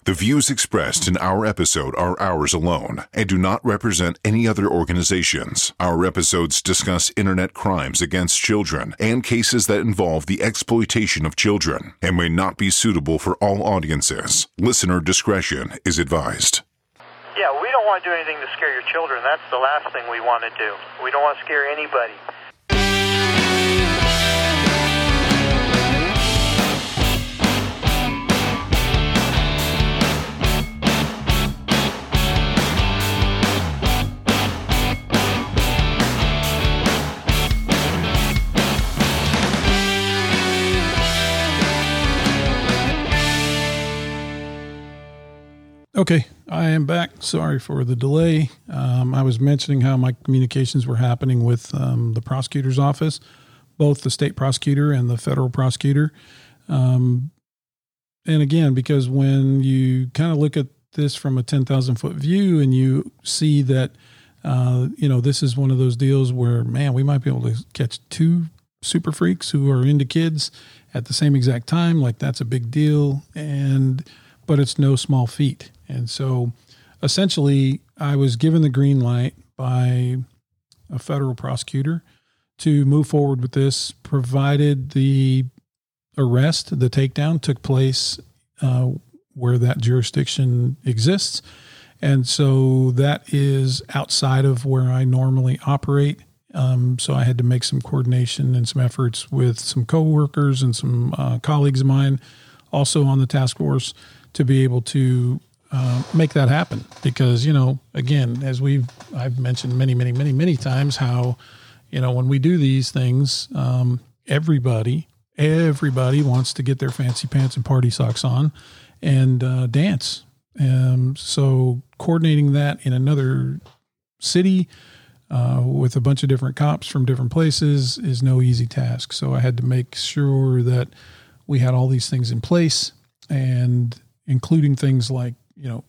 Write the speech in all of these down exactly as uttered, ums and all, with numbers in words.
The views expressed in our episode are ours alone and do not represent any other organizations. Our episodes discuss internet crimes against children and cases that involve the exploitation of children and may not be suitable for all audiences. Listener discretion is advised. Yeah, we don't want to do anything to scare your children. That's the last thing we want to do. We don't want to scare anybody. Okay, I am back. Sorry for the delay. Um, I was mentioning how my communications were happening with um, the prosecutor's office, both the state prosecutor and the federal prosecutor. Um, and again, because when you kind of look at this from a ten thousand foot view and you see that, uh, you know, this is one of those deals where, man, we might be able to catch two super freaks who are into kids at the same exact time. Like, that's a big deal. And, but it's no small feat. And so essentially I was given the green light by a federal prosecutor to move forward with this, provided the arrest, the takedown took place uh, where that jurisdiction exists. And so that is outside of where I normally operate. Um, so I had to make some coordination and some efforts with some coworkers and some uh, colleagues of mine also on the task force to be able to Uh, make that happen. Because, you know, again, as we've, I've mentioned many, many, many, many times how, you know, when we do these things, um, everybody, everybody wants to get their fancy pants and party socks on and uh, dance. Um, so coordinating that in another city uh, with a bunch of different cops from different places is no easy task. So I had to make sure that we had all these things in place, and including things like, you know,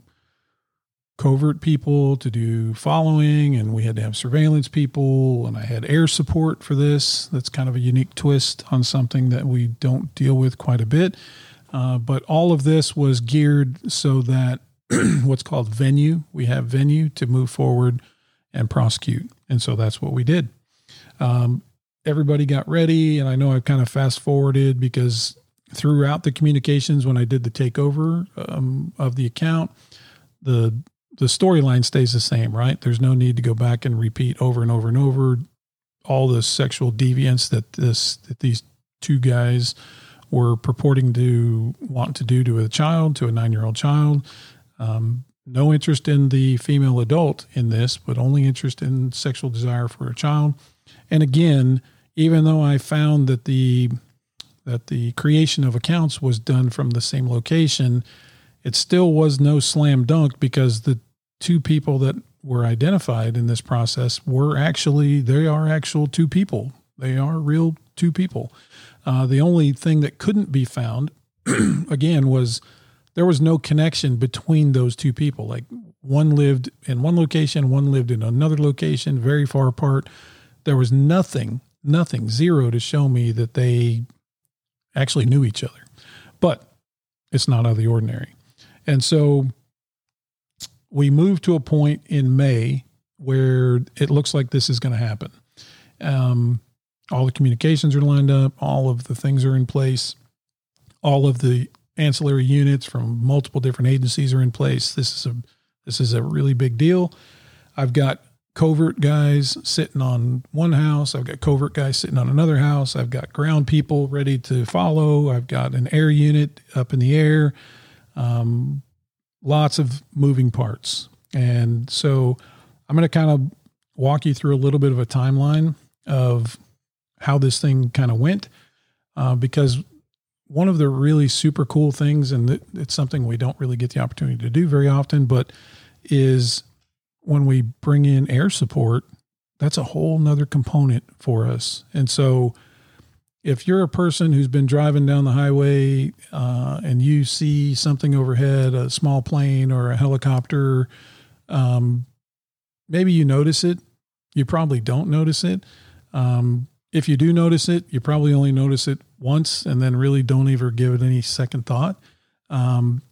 covert people to do following, and we had to have surveillance people, and I had air support for this. That's kind of a unique twist on something that we don't deal with quite a bit. Uh, but all of this was geared so that what's called venue, we have venue to move forward and prosecute. And so that's what we did. Um, everybody got ready, and I know I've kind of fast forwarded because throughout the communications, when I did the takeover um, of the account, the the storyline stays the same, right? There's no need to go back and repeat over and over and over all the sexual deviance that this that these two guys were purporting to want to do to a child, to a nine-year-old child. Um, no interest in the female adult in this, but only interest in sexual desire for a child. And again, even though I found that the that the creation of accounts was done from the same location, it still was no slam dunk, because the two people that were identified in this process were actually, they are actual two people. They are real two people. Uh, the only thing that couldn't be found, again, was there was no connection between those two people. Like, one lived in one location, one lived in another location, very far apart. There was nothing, nothing, zero to show me that they actually knew each other, but it's not out of the ordinary. And so we moved to a point in May where it looks like this is going to happen. Um, all the communications are lined up. All of the things are in place. All of the ancillary units from multiple different agencies are in place. This is a, this is a really big deal. I've got covert guys sitting on one house. I've got covert guys sitting on another house. I've got ground people ready to follow. I've got an air unit up in the air. Um, lots of moving parts. And so I'm going to kind of walk you through a little bit of a timeline of how this thing kind of went. Uh, because one of the really super cool things, and it's something we don't really get the opportunity to do very often, but is when we bring in air support, that's a whole nother component for us. And so if you're a person who's been driving down the highway uh, and you see something overhead, a small plane or a helicopter, um, maybe you notice it. You probably don't notice it. Um, if you do notice it, you probably only notice it once and then really don't ever give it any second thought. Um,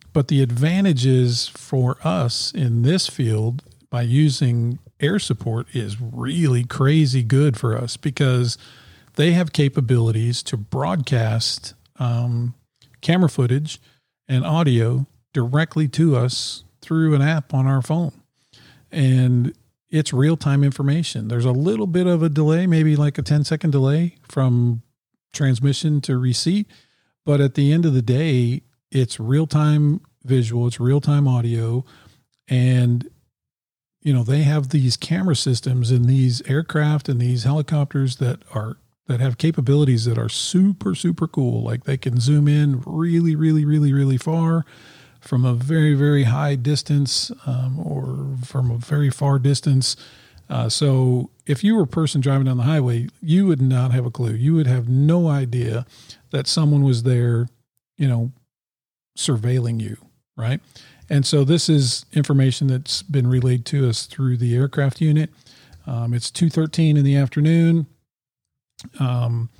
But the advantages for us in this field by using air support is really crazy good for us because they have capabilities to broadcast um, camera footage and audio directly to us through an app on our phone. And it's real-time information. There's a little bit of a delay, maybe like a ten second delay from transmission to receipt. But at the end of the day, it's real-time visual, it's real-time audio. And, you know, they have these camera systems in these aircraft and these helicopters that are, that have capabilities that are super, super cool. Like they can zoom in really, really, really, really far from a very, very high distance, um, or from a very far distance. Uh, so if you were a person driving down the highway, you would not have a clue. You would have no idea that someone was there, you know, surveilling you, right? And so this is information that's been relayed to us through the aircraft unit. Um, it's two thirteen in the afternoon. Um,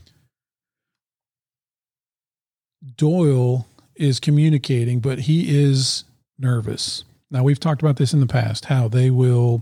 Doyle is communicating, but he is nervous. Now, we've talked about this in the past, how they will,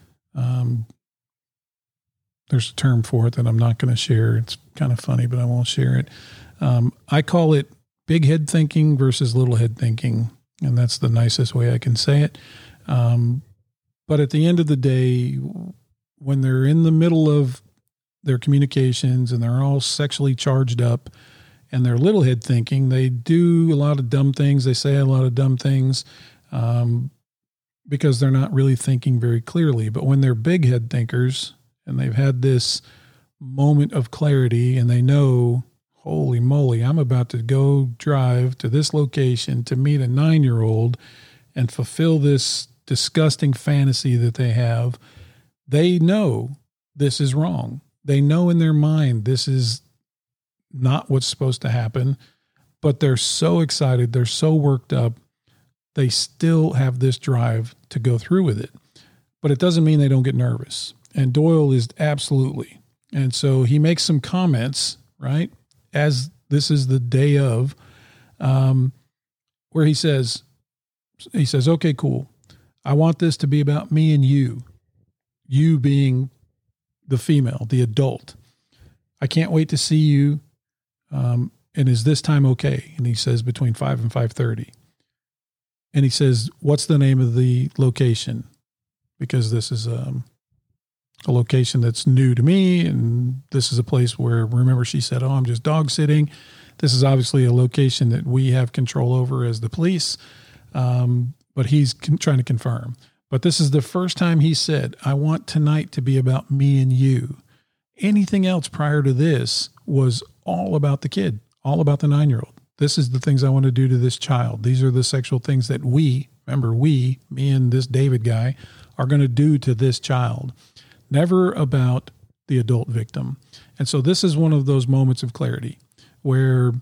um, there's a term for it that I'm not going to share. It's kind of funny, but I won't share it. Um, I call it big head thinking versus little head thinking. And that's the nicest way I can say it. Um, but at the end of the day, when they're in the middle of their communications and they're all sexually charged up, and they're little head thinking, they do a lot of dumb things. They say a lot of dumb things um, because they're not really thinking very clearly. But when they're big head thinkers and they've had this moment of clarity and they know, holy moly, I'm about to go drive to this location to meet a nine-year-old and fulfill this disgusting fantasy that they have, they know this is wrong. They know in their mind this is not what's supposed to happen, but they're so excited. They're so worked up. They still have this drive to go through with it, but it doesn't mean they don't get nervous. And Doyle is absolutely. And so he makes some comments, right? As this is the day of, um, where he says, he says, okay, cool. I want this to be about me and you, you being the female, the adult. I can't wait to see you. Um, and is this time okay? And he says between five and five thirty. And he says, what's the name of the location? Because this is um, a location that's new to me. And this is a place where, remember, she said, oh, I'm just dog sitting. This is obviously a location that we have control over as the police. Um, but he's con- trying to confirm. But this is the first time he said, I want tonight to be about me and you. Anything else prior to this was all about the kid, all about the nine-year-old. This is the things I want to do to this child. These are the sexual things that we, remember we, me and this David guy, are going to do to this child. Never about the adult victim. And so this is one of those moments of clarity where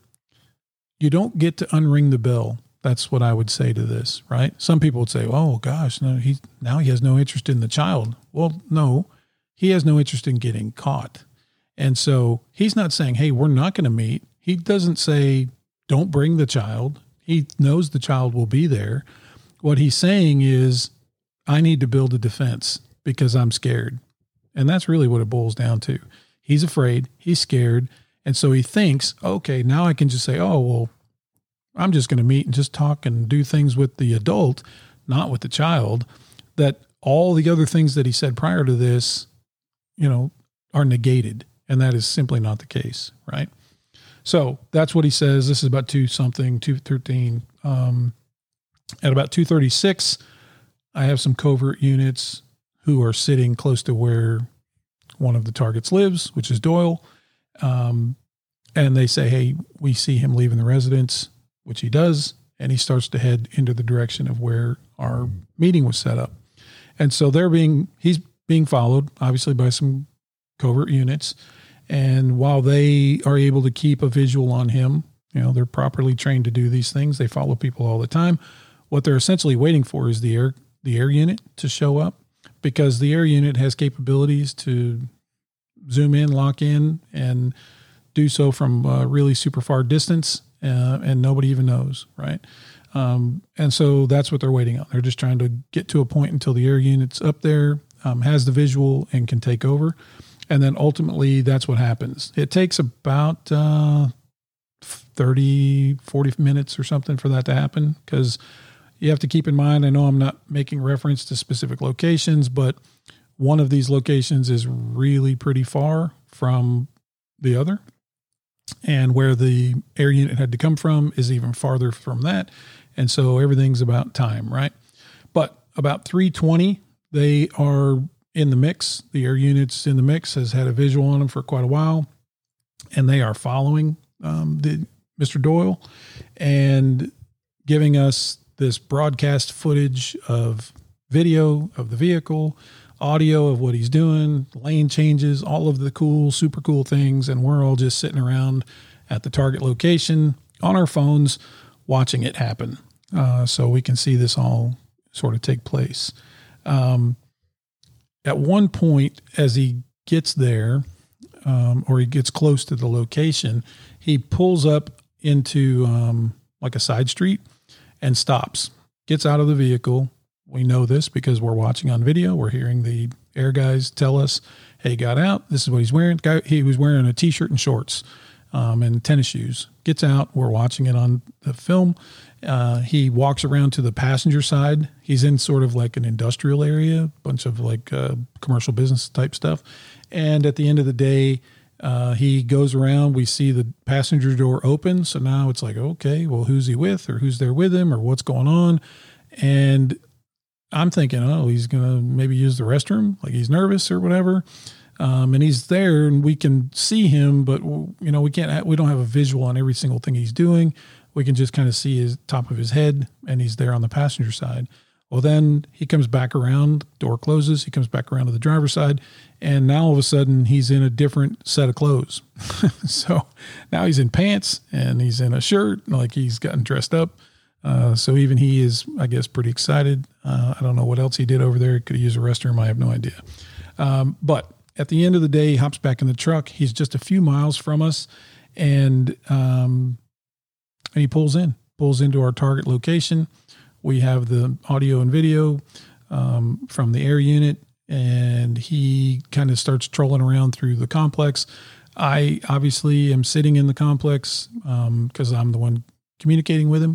you don't get to unring the bell. That's what I would say to this, right? Some people would say, oh gosh, no, he, now he has no interest in the child. Well, no, he has no interest in getting caught. And so he's not saying, hey, we're not going to meet. He doesn't say, don't bring the child. He knows the child will be there. What he's saying is, I need to build a defense because I'm scared. And that's really what it boils down to. He's afraid. He's scared. And so he thinks, okay, now I can just say, oh, well, I'm just going to meet and just talk and do things with the adult, not with the child, that all the other things that he said prior to this, you know, are negated. And that is simply not the case, right? So that's what he says. This is about two something, two thirteen. Um, at about two thirty-six, I have some covert units who are sitting close to where one of the targets lives, which is Doyle. Um, and they say, hey, we see him leaving the residence, which he does. And he starts to head into the direction of where our meeting was set up. And so they're being, he's being followed obviously by some covert units. And while they are able to keep a visual on him, you know, they're properly trained to do these things. They follow people all the time. What they're essentially waiting for is the air, the air unit to show up, because the air unit has capabilities to zoom in, lock in, and do so from a really super far distance, uh, and nobody even knows, right? Um, and so that's what they're waiting on. They're just trying to get to a point until the air unit's up there, um, has the visual and can take over. And then ultimately that's what happens. It takes about, uh, thirty, forty minutes or something for that to happen. Cause you have to keep in mind, I know I'm not making reference to specific locations, but one of these locations is really pretty far from the other. And where the air unit had to come from is even farther from that. And so everything's about time, right? But about three twenty, they are in the mix. The air unit's in the mix, has had a visual on them for quite a while. And they are following um, the Mister Doyle and giving us this broadcast footage of video of the vehicle, audio of what he's doing, lane changes, all of the cool, super cool things. And we're all just sitting around at the target location on our phones, watching it happen. Uh, so we can see this all sort of take place. Um, at one point, as he gets there, um, or he gets close to the location, he pulls up into um, like a side street and stops, gets out of the vehicle. We know this because we're watching on video. We're hearing the air guys tell us, hey, he got out. This is what he's wearing. Guy, he was wearing a t-shirt and shorts um, and tennis shoes. Gets out. We're watching it on the film. Uh, he walks around to the passenger side. He's in sort of like an industrial area, a bunch of like uh, commercial business type stuff. And at the end of the day, uh, he goes around. We see the passenger door open. So now it's like, okay, well, who's he with, or who's there with him, or what's going on? And I'm thinking, oh, he's going to maybe use the restroom, like he's nervous or whatever. Um, and he's there and we can see him, but you know, we can't, ha- we don't have a visual on every single thing he's doing. We can just kind of see his top of his head, and he's there on the passenger side. Well, then he comes back around, door closes. He comes back around to the driver's side, and now all of a sudden he's in a different set of clothes. So now he's in pants and he's in a shirt, like he's gotten dressed up. Uh, so even he is, I guess, pretty excited. Uh, I don't know what else he did over there. Could he use a restroom? I have no idea. Um, but at the end of the day, he hops back in the truck. He's just a few miles from us, and um, and he pulls in, pulls into our target location. We have the audio and video um, from the air unit, and he kind of starts trolling around through the complex. I obviously am sitting in the complex because um, I'm the one communicating with him.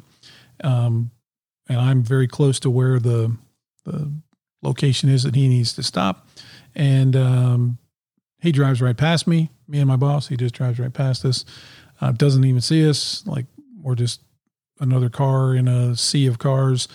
Um, and I'm very close to where the, the location is that he needs to stop. And, um, he drives right past me, me and my boss. He just drives right past us, uh, doesn't even see us. Like we're just another car in a sea of cars.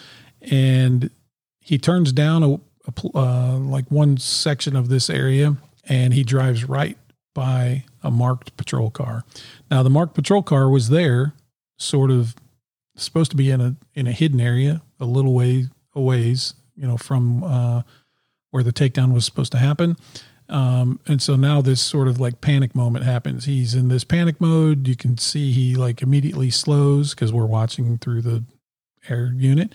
And he turns down a, a uh, like one section of this area, and he drives right by a marked patrol car. Now the marked patrol car was there sort of supposed to be in a, in a hidden area, a little way a ways, you know, from, uh, where the takedown was supposed to happen. Um, and so now this sort of like panic moment happens. He's in this panic mode. You can see he like immediately slows because we're watching through the air unit.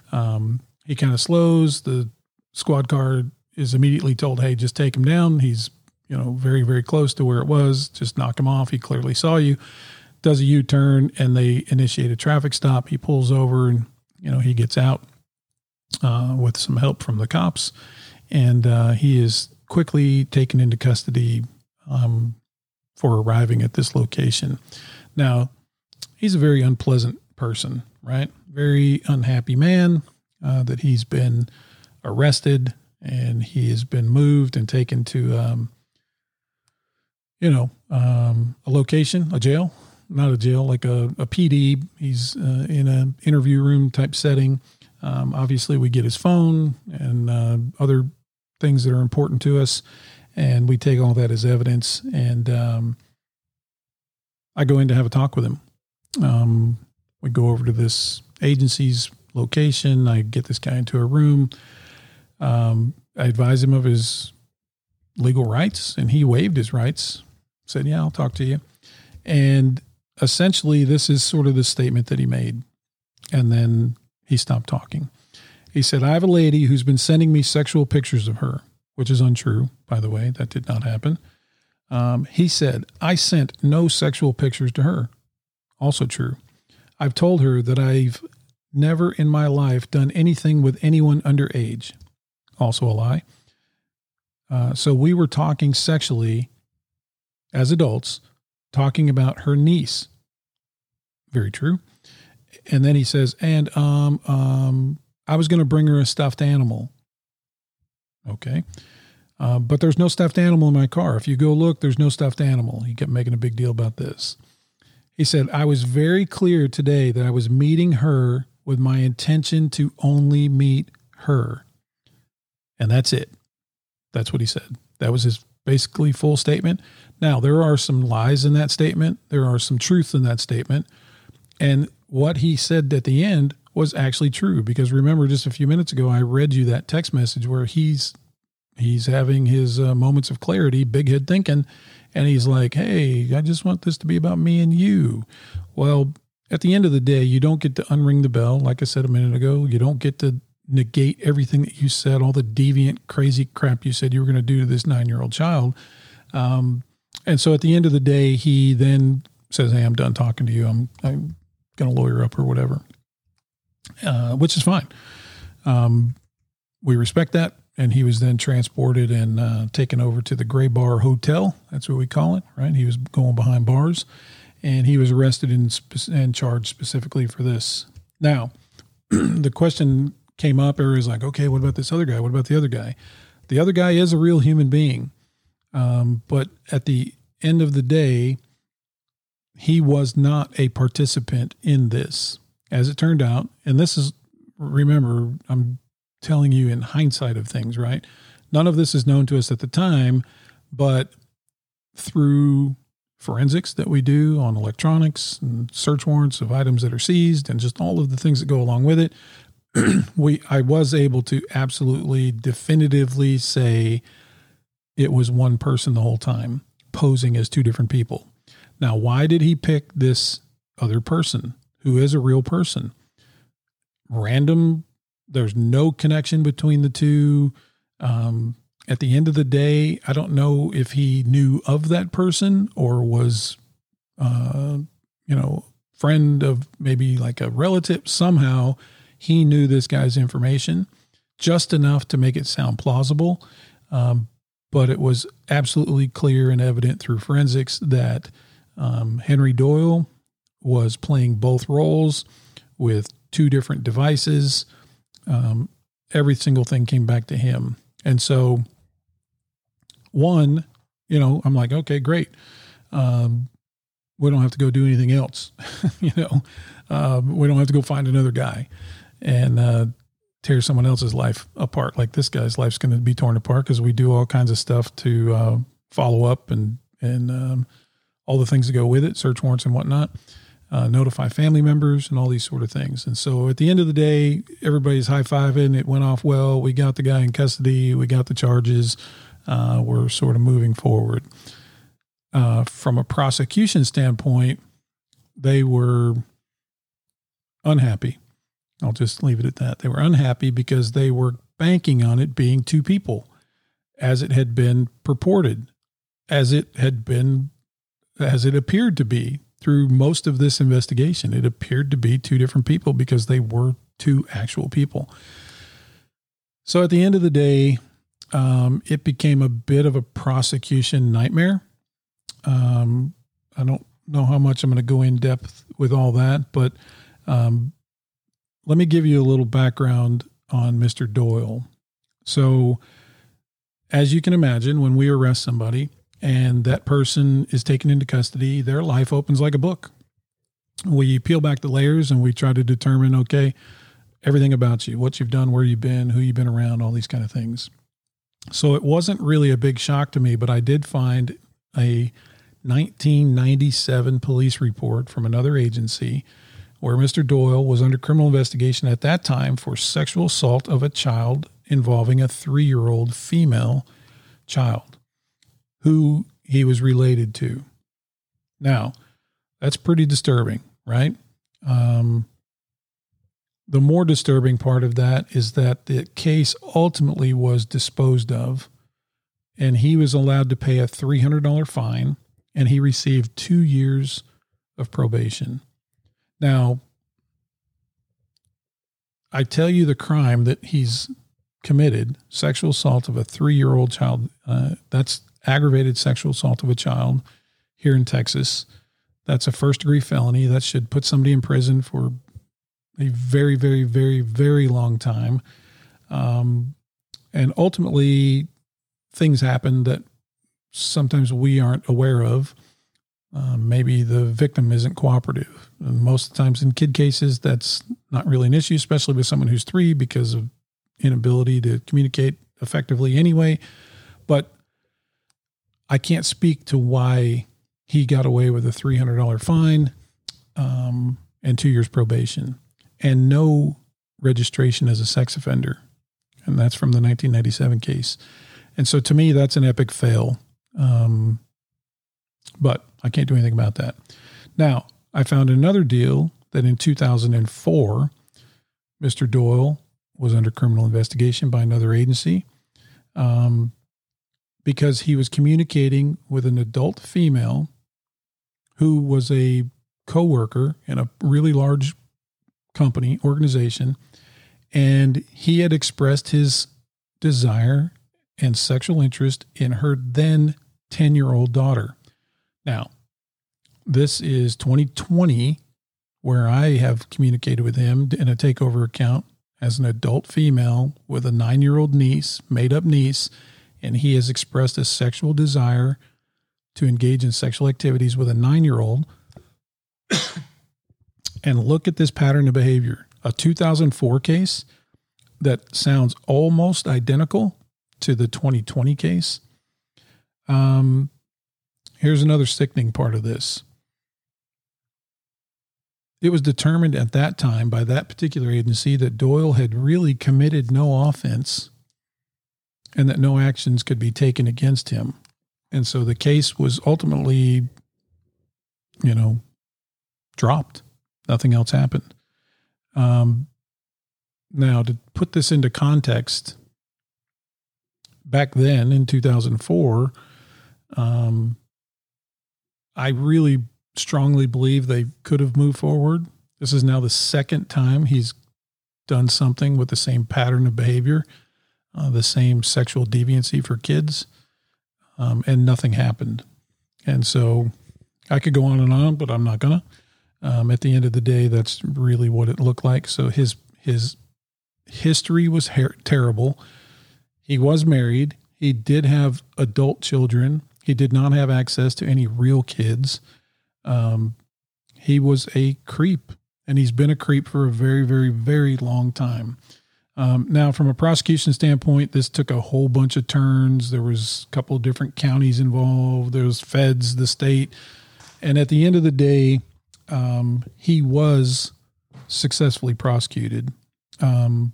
Um, he kind of slows. The squad car is immediately told, hey, just take him down. He's, you know, very, very close to where it was. Just knock him off. He clearly saw you. Does a U-turn, and they initiate a traffic stop. He pulls over, and, you know, he gets out uh, with some help from the cops, and uh, he is quickly taken into custody um, for arriving at this location. Now, he's a very unpleasant person, right? Very unhappy man uh, that he's been arrested, and he has been moved and taken to, um, you know, um, a location, a jail. Not a jail, like a, a P D. He's uh, in an interview room type setting. Um, obviously, we get his phone and uh, other things that are important to us, and we take all that as evidence. And um, I go in to have a talk with him. Um, we go over to this agency's location. I get this guy into a room. Um, I advise him of his legal rights, and he waived his rights. Said, yeah, I'll talk to you. And essentially, this is sort of the statement that he made. And then he stopped talking. He said, I have a lady who's been sending me sexual pictures of her, which is untrue, by the way. That did not happen. Um, he said, I sent no sexual pictures to her. Also true. I've told her that I've never in my life done anything with anyone underage. Also a lie. Uh, so we were talking sexually as adults, talking about her niece. Very true. And then he says, and um, um, I was going to bring her a stuffed animal. Okay. Uh, but there's no stuffed animal in my car. If you go look, there's no stuffed animal. He kept making a big deal about this. He said, I was very clear today that I was meeting her with my intention to only meet her. And that's it. That's what he said. That was his basically full statement. Now, there are some lies in that statement. There are some truth in that statement. And what he said at the end was actually true, because remember, just a few minutes ago, I read you that text message where he's he's having his uh, moments of clarity, big head thinking, and he's like, hey, I just want this to be about me and you. Well, at the end of the day, you don't get to unring the bell. Like I said a minute ago, you don't get to negate everything that you said, all the deviant, crazy crap you said you were going to do to this nine-year-old child. Um, and so at the end of the day, he then says, hey, I'm done talking to you. I'm, I'm going to lawyer up or whatever, uh, which is fine. Um, we respect that. And he was then transported and uh, taken over to the Gray Bar Hotel. That's what we call it, right? He was going behind bars, and he was arrested and, spe- and charged specifically for this. Now, the question came up, everybody's like, okay, what about this other guy? What about the other guy? The other guy is a real human being. Um, but at the end of the day, he was not a participant in this, as it turned out. And this is, remember, I'm telling you in hindsight of things, right? None of this is known to us at the time, but through forensics that we do on electronics and search warrants of items that are seized and just all of the things that go along with it, we, I was able to absolutely definitively say it was one person the whole time, posing as two different people. Now, why did he pick this other person who is a real person? Random. There's no connection between the two. Um, at the end of the day, I don't know if he knew of that person or was, uh, you know, friend of maybe like a relative. Somehow he knew this guy's information just enough to make it sound plausible. Um, but it was absolutely clear and evident through forensics that um, Henry Doyle was playing both roles with two different devices. Um, every single thing came back to him. And so one, you know, I'm like, okay, great. Um, we don't have to go do anything else. you know, um, we don't have to go find another guy and, uh, tear someone else's life apart. Like this guy's life's going to be torn apart because we do all kinds of stuff to, uh, follow up and, and, um, all the things that go with it, search warrants and whatnot. Uh, notify family members and all these sort of things. And so at the end of the day, everybody's high-fiving. It went off well. We got the guy in custody. We got the charges. Uh, we're sort of moving forward. Uh, from a prosecution standpoint, they were unhappy. I'll just leave it at that. They were unhappy because they were banking on it being two people, as it had been purported, as it had been, as it appeared to be. Through most of this investigation, it appeared to be two different people because they were two actual people. So at the end of the day, um, it became a bit of a prosecution nightmare. Um, I don't know how much I'm going to go in depth with all that, but um, let me give you a little background on Mister Doyle. So as you can imagine, when we arrest somebody, and that person is taken into custody, their life opens like a book. We peel back the layers and we try to determine, okay, everything about you, what you've done, where you've been, who you've been around, all these kind of things. So it wasn't really a big shock to me, but I did find a nineteen ninety-seven police report from another agency where Mister Doyle was under criminal investigation at that time for sexual assault of a child involving a three-year-old female child who he was related to. Now, that's pretty disturbing, right? Um, the more disturbing part of that is that the case ultimately was disposed of, and he was allowed to pay a three hundred dollars fine, and he received two years of probation. Now, I tell you the crime that he's committed, sexual assault of a three-year-old child. Uh, that's aggravated sexual assault of a child here in Texas. That's a first-degree felony. That should put somebody in prison for a very, very, very, very long time. Um, and ultimately, things happen that sometimes we aren't aware of. Uh, maybe the victim isn't cooperative. And most of the times in kid cases, that's not really an issue, especially with someone who's three because of inability to communicate effectively anyway. But I can't speak to why he got away with a three hundred dollars fine um, and two years probation and no registration as a sex offender. And that's from the nineteen ninety-seven case. And so to me, that's an epic fail. Um, but I can't do anything about that. Now, I found another deal that in two thousand four, Mister Doyle was under criminal investigation by another agency um, because he was communicating with an adult female who was a coworker in a really large company, organization, and he had expressed his desire and sexual interest in her then ten-year-old daughter. Now, this is twenty twenty, where I have communicated with him in a takeover account as an adult female with a nine-year-old niece, made-up niece, and he has expressed a sexual desire to engage in sexual activities with a nine-year-old. And look at this pattern of behavior. A two thousand four case that sounds almost identical to the twenty twenty case. Um, here's another sickening part of this. It was determined at that time by that particular agency that Doyle had really committed no offense and that no actions could be taken against him. And so the case was ultimately, you know, dropped. Nothing else happened. Um, now, to put this into context, back then in two thousand four, um, I really strongly believe they could have moved forward. This is now the second time he's done something with the same pattern of behavior, uh, the same sexual deviancy for kids, um, and nothing happened. And so I could go on and on, but I'm not gonna. Um, at the end of the day, that's really what it looked like. So his his history was her- terrible. He was married. He did have adult children. He did not have access to any real kids. Um, he was a creep, and he's been a creep for a very, very, very long time. Um, now, from a prosecution standpoint, this took a whole bunch of turns. There was a couple of different counties involved. There was feds, the state. And at the end of the day, um, he was successfully prosecuted. Um,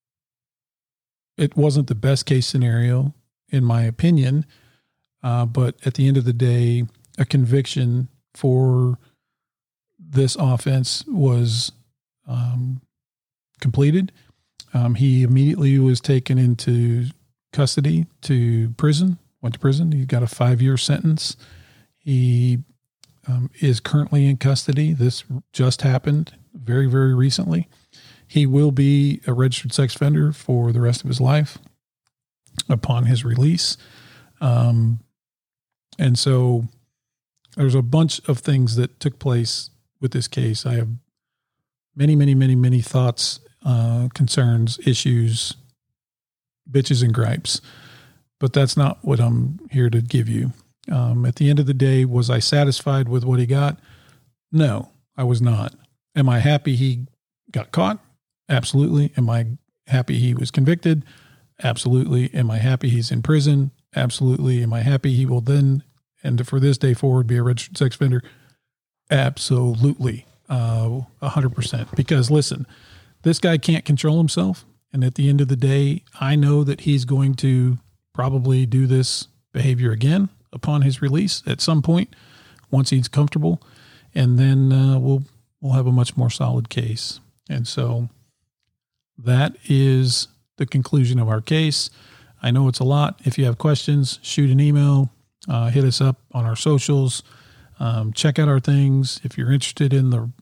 it wasn't the best case scenario, in my opinion. Uh, but at the end of the day, a conviction for this offense was um, completed. Um, he immediately was taken into custody to prison, went to prison. He got a five-year sentence. He um, is currently in custody. This just happened very, very recently. He will be a registered sex offender for the rest of his life upon his release. Um, and so there's a bunch of things that took place with this case. I have many, many, many, many thoughts, uh, concerns, issues, bitches and gripes, but that's not what I'm here to give you. Um, at the end of the day, was I satisfied with what he got? No, I was not. Am I happy he got caught? Absolutely. Am I happy he was convicted? Absolutely. Am I happy he's in prison? Absolutely. Am I happy he will then, and for this day forward, be a registered sex offender? Absolutely. Uh, a hundred percent. Because listen, this guy can't control himself. And at the end of the day, I know that he's going to probably do this behavior again upon his release at some point, once he's comfortable. And then uh, we'll, we'll have a much more solid case. And so that is the conclusion of our case. I know it's a lot. If you have questions, shoot an email, uh, hit us up on our socials, um, check out our things. If you're interested in the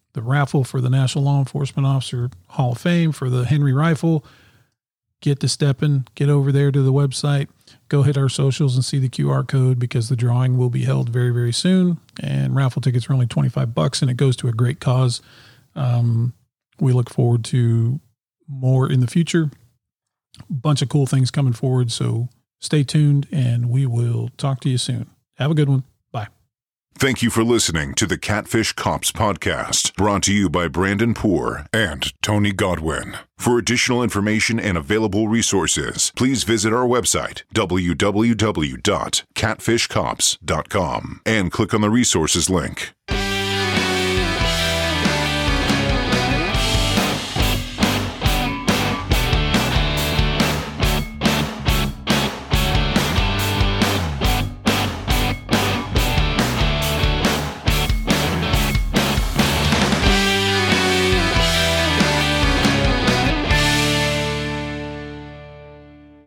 the raffle for the National Law Enforcement Officer Hall of Fame for the Henry rifle. Get to stepping, get over there to the website, go hit our socials and see the Q R code, because the drawing will be held very, very soon. And raffle tickets are only twenty-five bucks, and it goes to a great cause. Um, we look forward to more in the future. Bunch of cool things coming forward. So stay tuned, and we will talk to you soon. Have a good one. Bye. Thank you for listening to the Catfish Cops podcast, brought to you by Brandon Poore and Tony Godwin. For additional information and available resources, please visit our website, w w w dot catfish cops dot com, and click on the resources link.